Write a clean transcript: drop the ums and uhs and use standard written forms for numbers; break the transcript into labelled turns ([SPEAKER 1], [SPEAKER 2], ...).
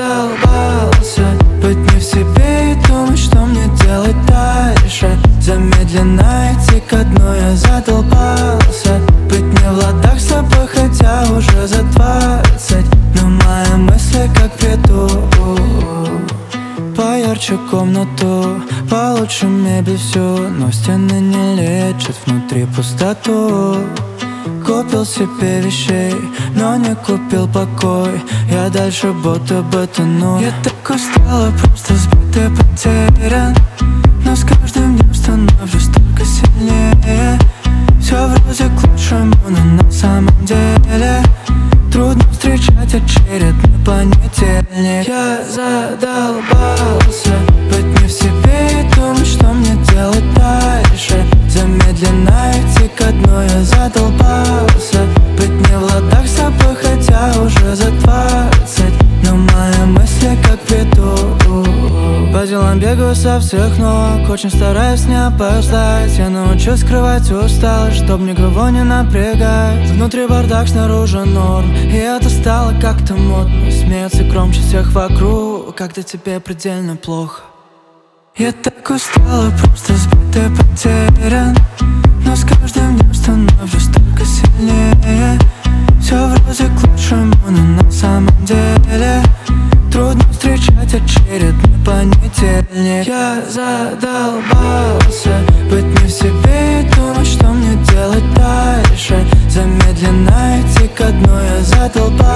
[SPEAKER 1] задолбался быть не в себе и думать, что мне делать дальше. Замедленно идти ко дну я задолбался быть не в ладах с тобой, хотя уже за 20. Но мои мысли как в бреду. Поярче комнату, получше мебель всю, но стены не лечат внутри пустоту. Купил себе вещей, но не купил покой. Я дальше будто бы тону. Я так устала, просто сбит и потерян, но с каждым днем становлюсь только сильнее. Все вроде к лучшему, но на самом деле трудно встречать очередной понедельник. Я задолбался быть не в себе и думать, что мне делать дальше. Замедленно идти ко дну я задолбался быть не в ладах с тобой, хотя уже за 20. Но мои мысли как в бреду. По делам бегаю со всех ног, очень стараюсь не опоздать. Я научусь скрывать усталость, чтоб никого не напрягать. Внутри бардак, снаружи норм, и это стало как-то модно. Смеяться громче всех вокруг, когда тебе предельно плохо. Я так устала, просто сбит и потерян, но с каждым днем становлюсь только сильнее. Все вроде к лучшему, но на самом деле трудно встречать очередной понедельник. Я задолбался быть не в себе и думать, что мне делать дальше. Замедленно идти ко дну я задолбался